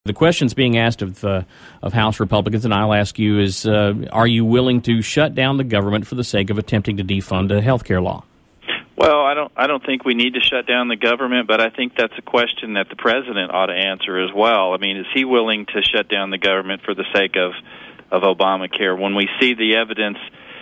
The questions being asked of House Republicans, and I'll ask you, is are you willing to shut down the government for the sake of attempting to defund a health care law? Well, I don't think we need to shut down the government, but I think that's a question that the president ought to answer as well. I mean, is he willing to shut down the government for the sake of Obamacare? When we see the evidence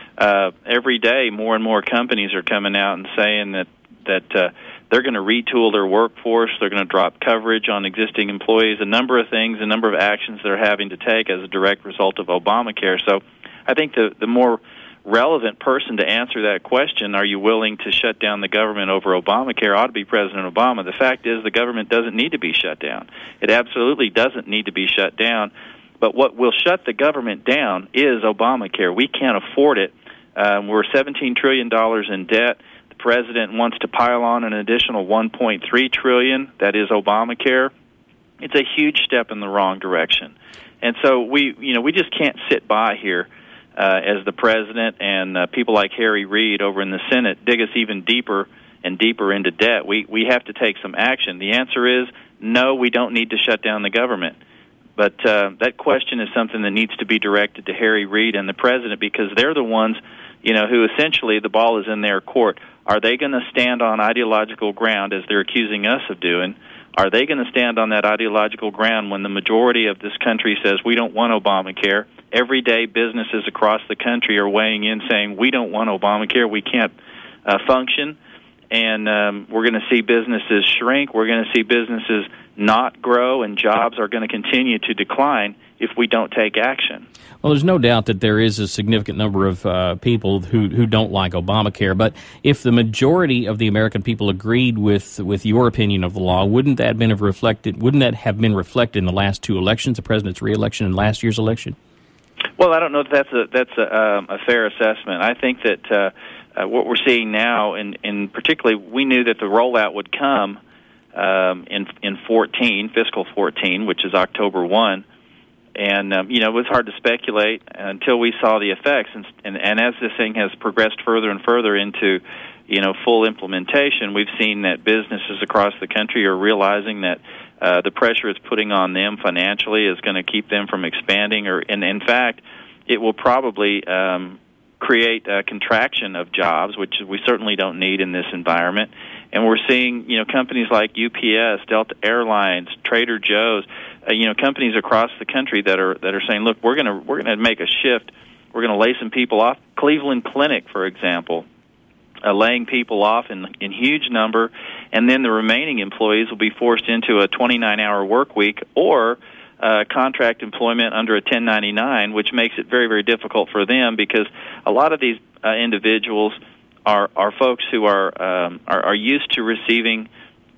every day, more and more companies are coming out and saying that they're going to retool their workforce, they're going to drop coverage on existing employees, a number of things, a number of actions they're having to take as a direct result of Obamacare. So I think the more relevant person to answer that question, are you willing to shut down the government over Obamacare, ought to be President Obama. The fact is the government doesn't need to be shut down. It absolutely doesn't need to be shut down. But what will shut the government down is Obamacare. We can't afford it. We're $17 trillion in debt. The president wants to pile on an additional $1.3 trillion. That is Obamacare. It's a huge step in the wrong direction. And so we just can't sit by here as the president and people like Harry Reid over in the Senate dig us even deeper and deeper into debt. We have to take some action. The answer is no, we don't need to shut down the government. But that question is something that needs to be directed to Harry Reid and the president, because they're the ones, who essentially the ball is in their court. Are they going to stand on ideological ground, as they're accusing us of doing? Are they going to stand on that ideological ground when the majority of this country says we don't want Obamacare? Every day businesses across the country are weighing in saying we don't want Obamacare, we can't function, and we're going to see businesses shrink, we're going to see businesses not grow, and jobs are going to continue to decline if we don't take action. Well, there's no doubt that there is a significant number of people who don't like Obamacare, but if the majority of the American people agreed with your opinion of the law, wouldn't that have been reflected in the last two elections, the president's re-election and last year's election? Well, I don't know if that's a fair assessment. I think that what we're seeing now, and particularly we knew that the rollout would come in 14, fiscal 14, which is October 1. And, it was hard to speculate until we saw the effects. And as this thing has progressed further and further into, full implementation, we've seen that businesses across the country are realizing that the pressure it's putting on them financially is going to keep them from expanding. And in fact, it will probably create a contraction of jobs, which we certainly don't need in this environment. And we're seeing, companies like UPS, Delta Airlines, Trader Joe's, companies across the country that are saying, look, we're going to make a shift. We're going to lay some people off. Cleveland Clinic, for example, laying people off in huge number, and then the remaining employees will be forced into a 29-hour work week or contract employment under a 1099, which makes it very, very difficult for them, because a lot of these individuals are folks who are used to receiving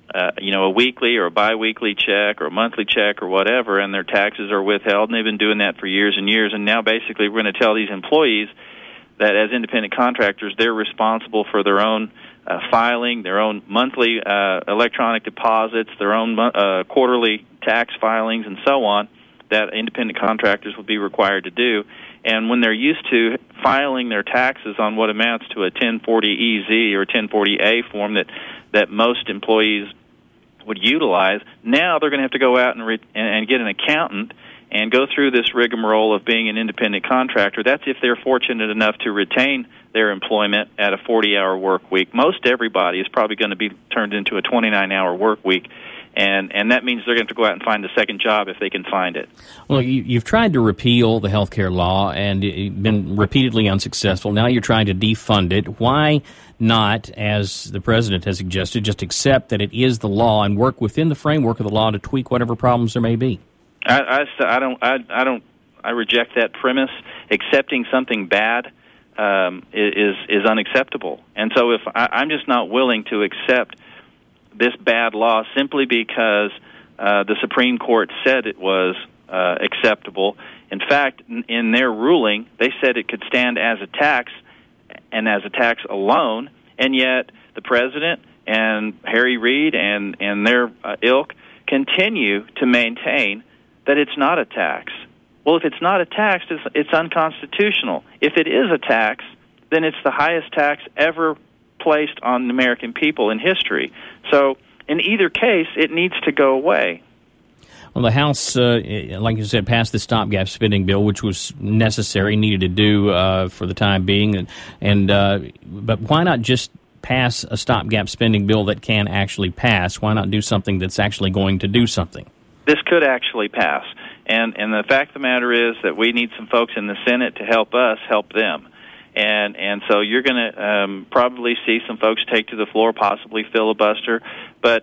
a weekly or a biweekly check or a monthly check or whatever, and their taxes are withheld, and they've been doing that for years and years. And now basically we're going to tell these employees that as independent contractors, they're responsible for their own filing, their own monthly electronic deposits, their own quarterly tax filings, and so on, that independent contractors will be required to do. And when they're used to filing their taxes on what amounts to a 1040-EZ or 1040-A form that most employees would utilize, now they're going to have to go out and get an accountant and go through this rigmarole of being an independent contractor. That's if they're fortunate enough to retain their employment at a 40-hour work week. Most everybody is probably going to be turned into a 29-hour work week, and that means they're going to have to go out and find a second job if they can find it. Well, you've tried to repeal the health care law and been repeatedly unsuccessful. Now you're trying to defund it. Why not, as the president has suggested, just accept that it is the law and work within the framework of the law to tweak whatever problems there may be? I reject that premise. Accepting something bad is unacceptable, and so if I'm just not willing to accept this bad law simply because the Supreme Court said it was acceptable. In fact, in their ruling, they said it could stand as a tax and as a tax alone, and yet the president and Harry Reid and their ilk continue to maintain that it's not a tax. Well, if it's not a tax, it's unconstitutional. If it is a tax, then it's the highest tax ever placed on the American people in history. So in either case, it needs to go away. Well, the House, like you said, passed the stopgap spending bill, which was necessary, needed to do for the time being. But why not just pass a stopgap spending bill that can actually pass? Why not do something that's actually going to do something? This could actually pass. And the fact of the matter is that we need some folks in the Senate to help us help them. And so you're going to probably see some folks take to the floor, possibly filibuster. But,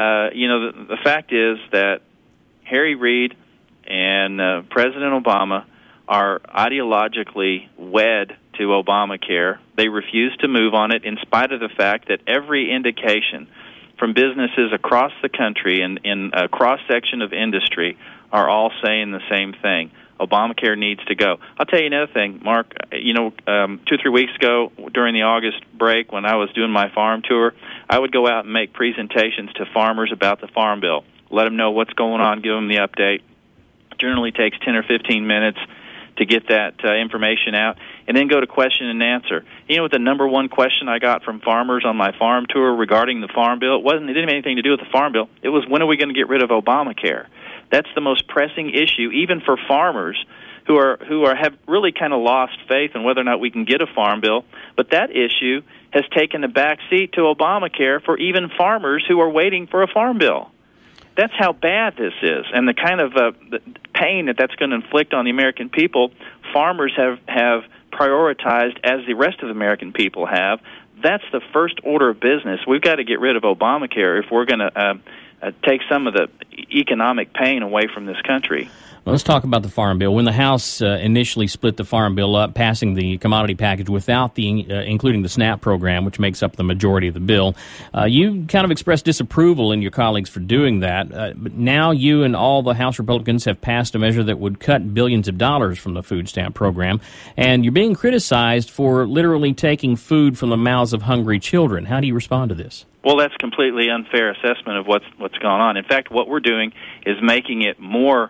the fact is that Harry Reid and President Obama are ideologically wed to Obamacare. They refuse to move on it in spite of the fact that every indication from businesses across the country and in a cross-section of industry are all saying the same thing. Obamacare needs to go. I'll tell you another thing, Mark. 2 or 3 weeks ago during the August break when I was doing my farm tour, I would go out and make presentations to farmers about the Farm Bill, let them know what's going on, give them the update. It generally takes 10 or 15 minutes to get that information out, and then go to question and answer. You know what the number one question I got from farmers on my farm tour regarding the Farm Bill? It didn't have anything to do with the Farm Bill. It was, when are we going to get rid of Obamacare? That's the most pressing issue, even for farmers who have really kind of lost faith in whether or not we can get a Farm Bill. But that issue has taken a back seat to Obamacare for even farmers who are waiting for a Farm Bill. That's how bad this is, and the kind of the pain that's going to inflict on the American people, farmers have prioritized as the rest of the American people have. That's the first order of business. We've got to get rid of Obamacare if we're going to take some of the economic pain away from this country. Well, let's talk about the Farm Bill. When the House initially split the Farm Bill up, passing the commodity package without including the SNAP program, which makes up the majority of the bill, you kind of expressed disapproval in your colleagues for doing that. But now you and all the House Republicans have passed a measure that would cut billions of dollars from the food stamp program, and you're being criticized for literally taking food from the mouths of hungry children. How do you respond to this? Well, that's completely unfair assessment of what's gone on. In fact, what we're doing is making it more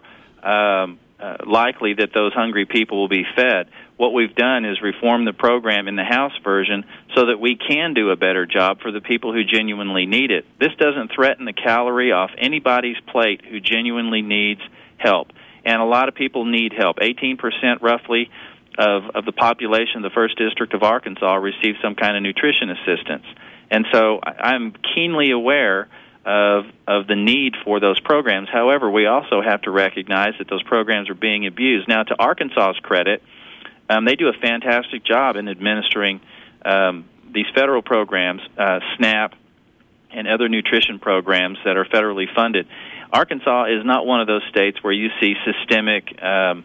likely that those hungry people will be fed. What we've done is reform the program in the House version so that we can do a better job for the people who genuinely need it. This doesn't threaten the calorie off anybody's plate who genuinely needs help. And a lot of people need help. 18% roughly of the population of the 1st District of Arkansas receive some kind of nutrition assistance. And so I'm keenly aware of the need for those programs. However, we also have to recognize that those programs are being abused. Now, to Arkansas's credit, they do a fantastic job in administering these federal programs, SNAP and other nutrition programs that are federally funded. Arkansas is not one of those states where you see systemic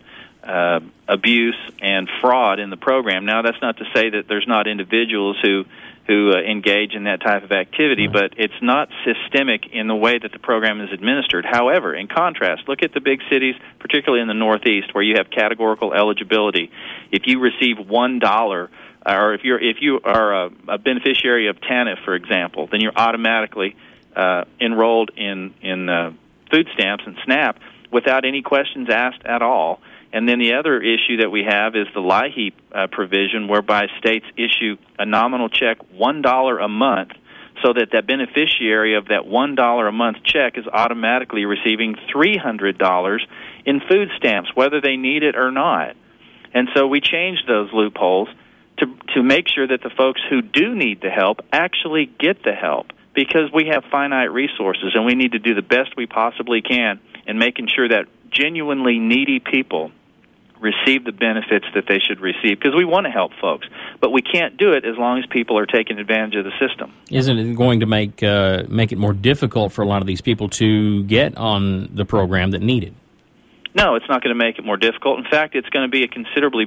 abuse and fraud in the program. Now, that's not to say that there's not individuals who engage in that type of activity, but it's not systemic in the way that the program is administered. However, in contrast, look at the big cities, particularly in the Northeast, where you have categorical eligibility. If you receive $1, or if you are a beneficiary of TANF, for example, then you're automatically enrolled in food stamps and SNAP without any questions asked at all. And then the other issue that we have is the LIHEAP provision, whereby states issue a nominal check $1 a month, so that beneficiary of that $1 a month check is automatically receiving $300 in food stamps, whether they need it or not. And so we changed those loopholes to make sure that the folks who do need the help actually get the help, because we have finite resources and we need to do the best we possibly can in making sure that genuinely needy people receive the benefits that they should receive, because we want to help folks, but we can't do it as long as people are taking advantage of the system. Isn't it going to make it more difficult for a lot of these people to get on the program that need it? No, it's not going to make it more difficult. In fact, it's going to be a considerably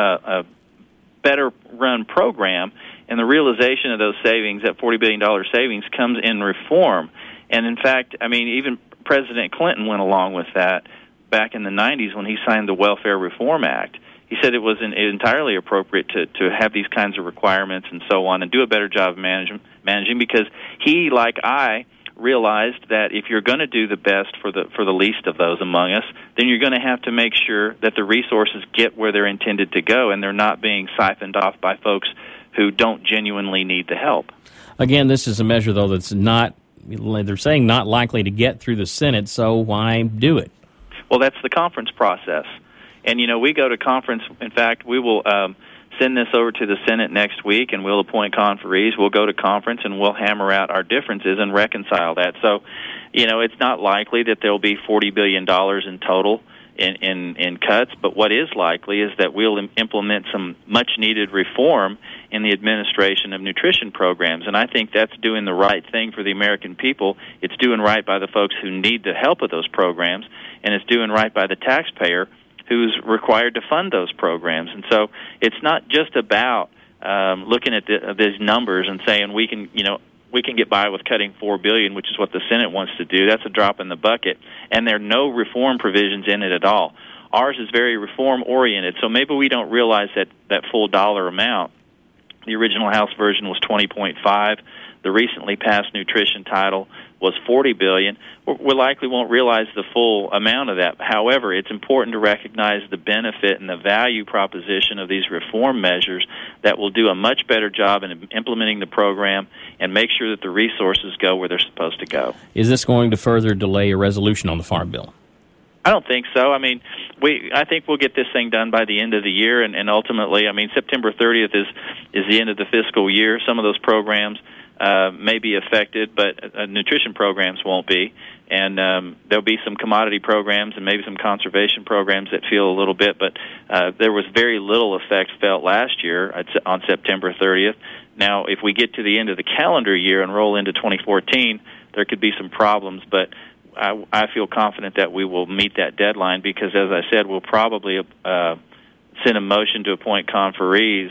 better run program, and the realization of those savings, that $40 billion savings, comes in reform. And in fact, I mean, even President Clinton went along with that back in the 90s when he signed the Welfare Reform Act. He said it was entirely appropriate to have these kinds of requirements and so on, and do a better job of managing, because he, like I, realized that if you're going to do the best for the least of those among us, then you're going to have to make sure that the resources get where they're intended to go, and they're not being siphoned off by folks who don't genuinely need the help. Again, this is a measure, though, that's not they're saying not likely to get through the Senate, so why do it? Well, that's the conference process. And, we go to conference. In fact, we will send this over to the Senate next week, and we'll appoint conferees. We'll go to conference, and we'll hammer out our differences and reconcile that. So, it's not likely that there will be $40 billion in total in cuts, but what is likely is that we'll implement some much-needed reform in the administration of nutrition programs, and I think that's doing the right thing for the American people. It's doing right by the folks who need the help of those programs, and it's doing right by the taxpayer who's required to fund those programs. And so it's not just about looking at these numbers and saying we can get by with cutting $4 billion, which is what the Senate wants to do. That's a drop in the bucket, and there are no reform provisions in it at all. Ours is very reform-oriented, so maybe we don't realize that full dollar amount. The original House version was $20.5. The recently passed nutrition title was $40 billion. We likely won't realize the full amount of that. However, it's important to recognize the benefit and the value proposition of these reform measures that will do a much better job in implementing the program and make sure that the resources go where they're supposed to go. Is this going to further delay a resolution on the Farm Bill? I don't think so. I mean, I think we'll get this thing done by the end of the year, and ultimately, September 30th is the end of the fiscal year. Some of those programs may be affected, but nutrition programs won't be. And there'll be some commodity programs and maybe some conservation programs that feel a little bit, but there was very little effect felt last year on September 30th. Now, if we get to the end of the calendar year and roll into 2014, there could be some problems, but I feel confident that we will meet that deadline because, as I said, we'll probably send a motion to appoint conferees,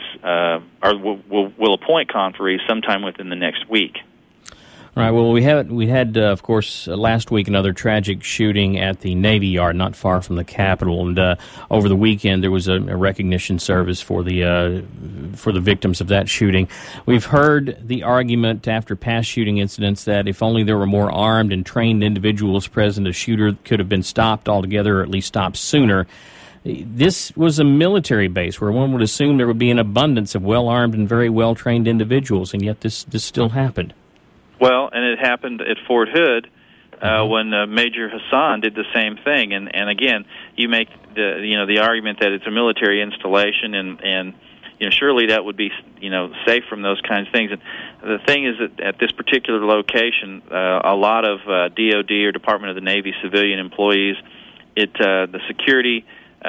or we'll appoint conferees sometime within the next week. All right. Well, we had of course, last week another tragic shooting at the Navy Yard, not far from the Capitol, and over the weekend there was a recognition service for the victims of that shooting. We've heard the argument after past shooting incidents that if only there were more armed and trained individuals present, a shooter could have been stopped altogether, or at least stopped sooner. This was a military base where one would assume there would be an abundance of well-armed and very well-trained individuals, and yet this still happened. Well, and it happened at Fort Hood when Major Hassan did the same thing. And again, you make the argument that it's a military installation, and surely that would be safe from those kinds of things. And the thing is that at this particular location, a lot of DoD or Department of the Navy civilian employees, the security.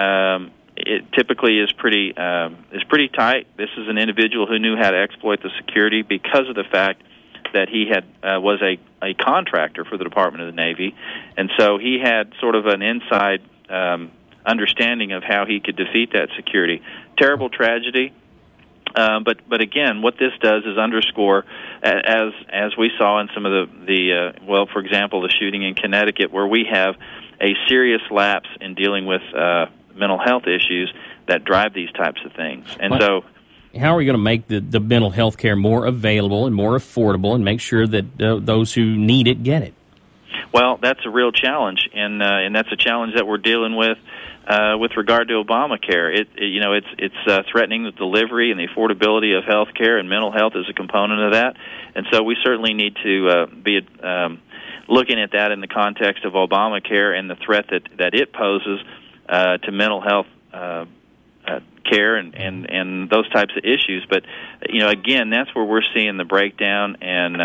It typically is pretty tight. This is an individual who knew how to exploit the security because of the fact that he was a contractor for the Department of the Navy, and so he had sort of an inside understanding of how he could defeat that security. Terrible tragedy, but again, what this does is underscore, as we saw in some of the for example, the shooting in Connecticut, where we have a serious lapse in dealing with mental health issues that drive these types of things, and so. How are we going to make the mental health care more available and more affordable and make sure that those who need it get it? Well, that's a real challenge, and that's a challenge that we're dealing with regard to Obamacare. It's threatening the delivery and the affordability of health care, and mental health is a component of that. And so we certainly need to be looking at that in the context of Obamacare and the threat that it poses to mental health care and those types of issues. But again, that's where we're seeing the breakdown, and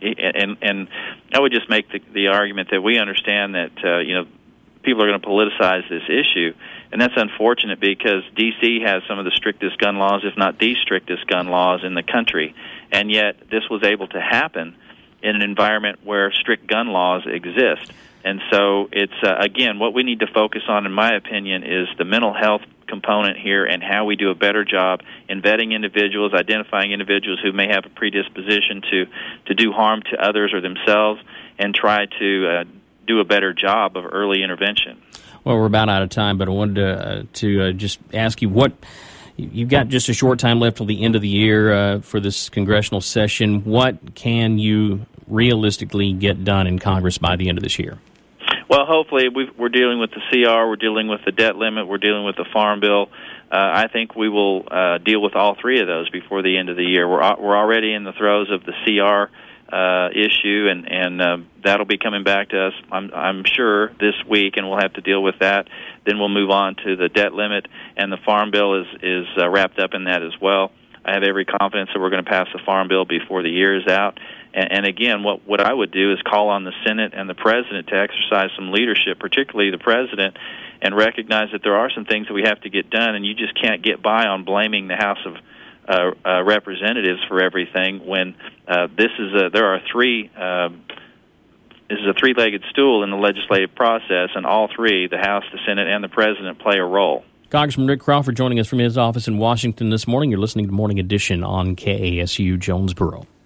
I would just make the argument that we understand that people are going to politicize this issue, and that's unfortunate because D.C. has some of the strictest gun laws, if not the strictest gun laws in the country, and yet this was able to happen in an environment where strict gun laws exist. And so it's, again, what we need to focus on, in my opinion, is the mental health component here and how we do a better job in vetting individuals, identifying individuals who may have a predisposition to do harm to others or themselves, and try to do a better job of early intervention. Well, we're about out of time, but I wanted to just ask you what you've got just a short time left till the end of the year for this congressional session. What can you realistically get done in Congress by the end of this year? Well, hopefully we're dealing with the CR, we're dealing with the debt limit, we're dealing with the Farm Bill. I think we will deal with all three of those before the end of the year. We're already in the throes of the CR issue, and that'll be coming back to us, I'm sure, this week, and we'll have to deal with that. Then we'll move on to the debt limit, and the Farm Bill is wrapped up in that as well. I have every confidence that we're going to pass the Farm Bill before the year is out. And again, what I would do is call on the Senate and the President to exercise some leadership, particularly the President, and recognize that there are some things that we have to get done, and you just can't get by on blaming the House of Representatives for everything when this is a three-legged stool in the legislative process, and all three, the House, the Senate, and the President, play a role. Congressman Rick Crawford joining us from his office in Washington this morning. You're listening to Morning Edition on KASU Jonesboro.